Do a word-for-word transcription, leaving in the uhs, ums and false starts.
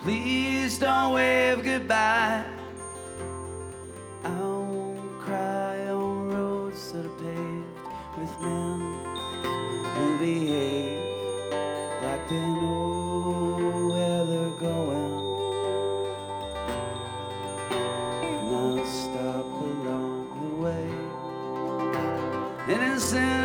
Please don't wave goodbye. I won't cry on roads that are paved with men who behave like they know where they're going. And I'll stop along the way. Innocent